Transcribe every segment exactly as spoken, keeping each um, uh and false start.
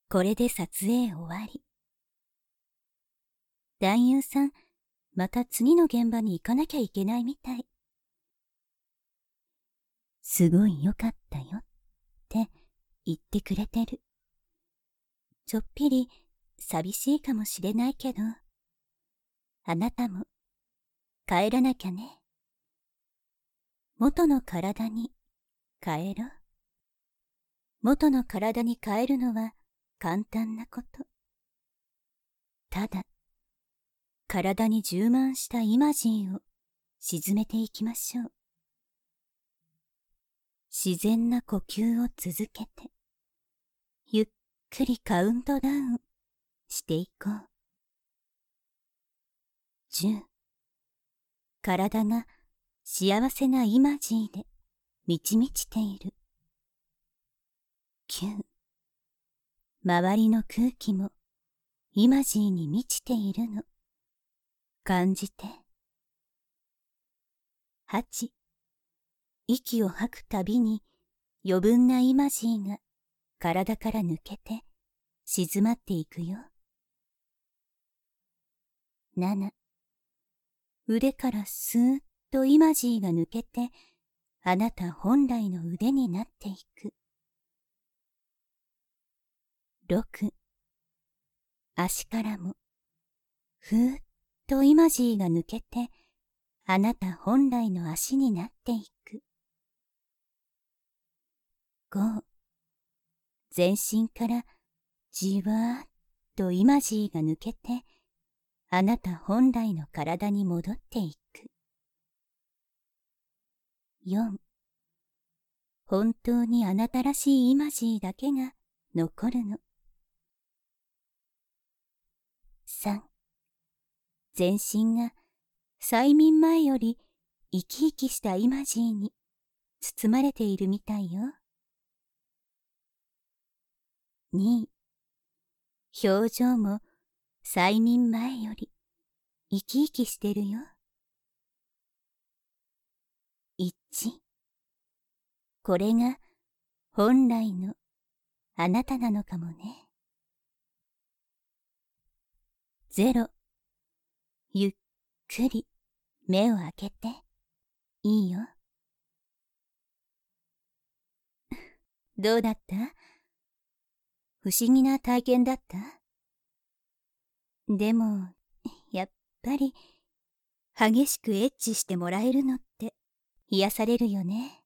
これで撮影終わり。男優さん、また次の現場に行かなきゃいけないみたい。すごい良かったよって言ってくれてる。ちょっぴり寂しいかもしれないけど、あなたも帰らなきゃね。元の体に帰ろう。元の体に帰るのは簡単なこと。ただ、体に充満したイマジンを沈めていきましょう。自然な呼吸を続けて、ゆっくりカウントダウンしていこう。じゅう、体が幸せなイマジーで満ち満ちている。きゅう、周りの空気もイマジーに満ちているの。感じて。はち、息を吐くたびに余分なイマジーが体から抜けて静まっていくよ。なな、腕からスーッとイマジーが抜けてあなた本来の腕になっていく。ろく、足からもふーっとイマジーが抜けてあなた本来の足になっていく。ご、全身からじわーっとイマジーが抜けてあなた本来の体に戻っていく。よん、本当にあなたらしいイマジーだけが残るの。さん、全身が催眠前より生き生きしたイマジーに包まれているみたいよ。に、表情も催眠前より生き生きしてるよ。いち、これが本来のあなたなのかもね。ゼロ、ゆっくり目を開けていいよ。どうだった？不思議な体験だった？でも、やっぱり激しくエッチしてもらえるのって癒されるよね。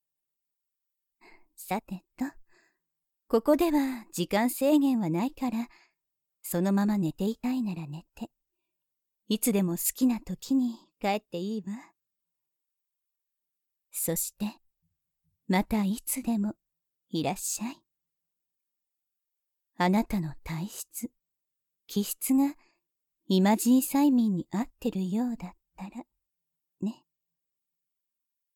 さてと、ここでは時間制限はないから、そのまま寝ていたいなら寝て、いつでも好きな時に帰っていいわ。そして、またいつでもいらっしゃい。あなたの体質、気質がイマジー催眠に合ってるようだったら、